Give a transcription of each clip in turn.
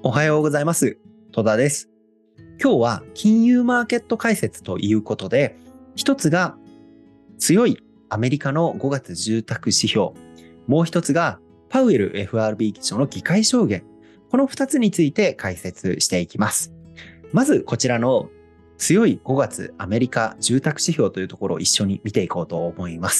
おはようございます。戸田です。今日は金融マーケット解説ということで、一つが強いアメリカの5月住宅指標、もう一つがパウエル FRB 議長の議会証言、この2つについて解説していきます。まずこちらの強い5月アメリカ住宅指標というところを一緒に見ていこうと思います。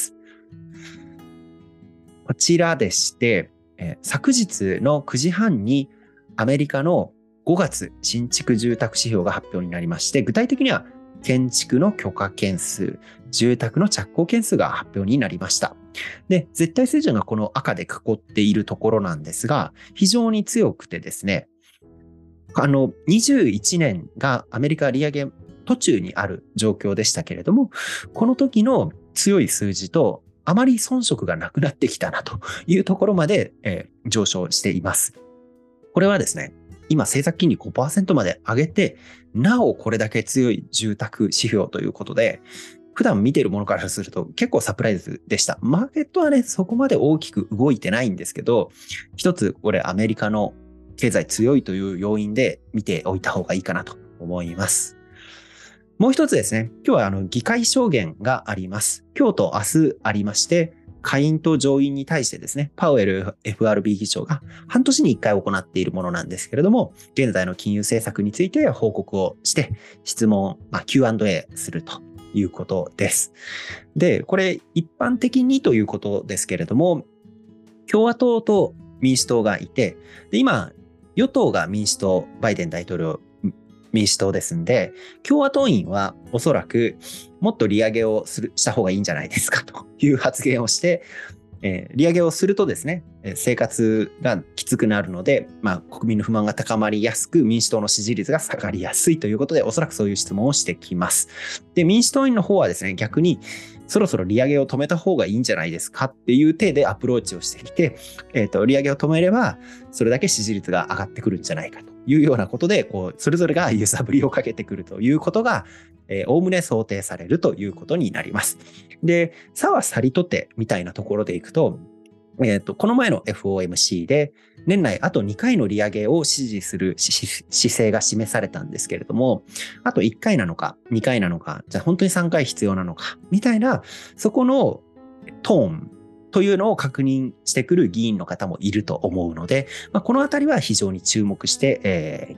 こちらでして、昨日の9時半にアメリカの5月新築住宅指標が発表になりまして、具体的には建築の許可件数、住宅の着工件数が発表になりました。で、絶対水準がこの赤で囲っているところなんですが、非常に強くてですね、21年がアメリカ利上げ途中にある状況でしたけれども、この時の強い数字とあまり遜色がなくなってきたなというところまで、上昇しています。これはですね、今政策金利 5% まで上げて、なおこれだけ強い住宅指標ということで、普段見ているものからすると結構サプライズでした。マーケットはね、そこまで大きく動いてないんですけど、一つこれアメリカの経済強いという要因で見ておいた方がいいかなと思います。もう一つですね、今日は議会証言があります。今日と明日ありまして、下院と上院に対してですね、パウエル FRB 議長が半年に1回行っているものなんですけれども、現在の金融政策について報告をして、質問、Q&A するということです。で、これ一般的にということですけれども、共和党と民主党がいて、で今、与党が民主党、バイデン大統領、民主党ですんで、共和党員はおそらくもっと利上げをした方がいいんじゃないですかという発言をして、利上げをするとですね、生活がきつくなるので、国民の不満が高まりやすく、民主党の支持率が下がりやすいということで、おそらくそういう質問をしてきます。で、民主党員の方はですね、逆にそろそろ利上げを止めた方がいいんじゃないですかっていう体でアプローチをしてきて、利上げを止めれば、それだけ支持率が上がってくるんじゃないかというようなことで、それぞれが揺さぶりをかけてくるということが、おおむね想定されるということになります。で、さはさりとてみたいなところでいくと、この前の FOMC で年内あと2回の利上げを支持する姿勢が示されたんですけれども、あと1回なのか2回なのか、じゃあ本当に3回必要なのかみたいな、そこのトーンというのを確認してくる議員の方もいると思うので、このあたりは非常に注目して、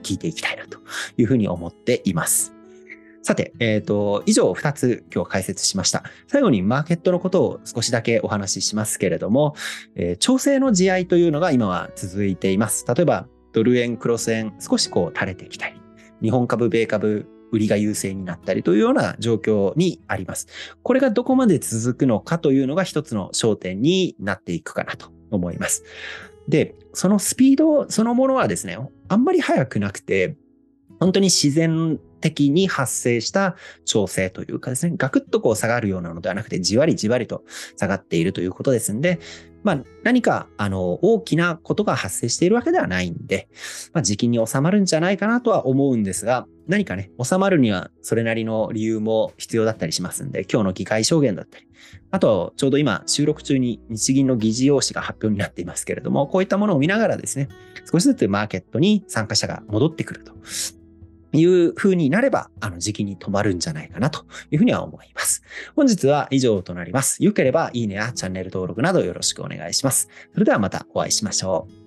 聞いていきたいなというふうに思っています。さて、以上2つ今日解説しました。最後にマーケットのことを少しだけお話ししますけれども、調整の地合いというのが今は続いています。例えば、ドル円、クロス円、少し垂れてきたり、日本株、米株、売りが優勢になったりというような状況にあります。これがどこまで続くのかというのが一つの焦点になっていくかなと思います。で、そのスピードそのものはですね、あんまり速くなくて、本当に自然的に発生した調整というかですね、ガクッと下がるようなのではなくて、じわりじわりと下がっているということですので、何か大きなことが発生しているわけではないんで、時期に収まるんじゃないかなとは思うんですが、何かね、収まるにはそれなりの理由も必要だったりしますんで、今日の議会証言だったり、あとちょうど今収録中に日銀の議事要旨が発表になっていますけれども、こういったものを見ながらですね、少しずつマーケットに参加者が戻ってくるという風になれば、時期に止まるんじゃないかなというふうには思います。本日は以上となります。良ければいいねやチャンネル登録などよろしくお願いします。それではまたお会いしましょう。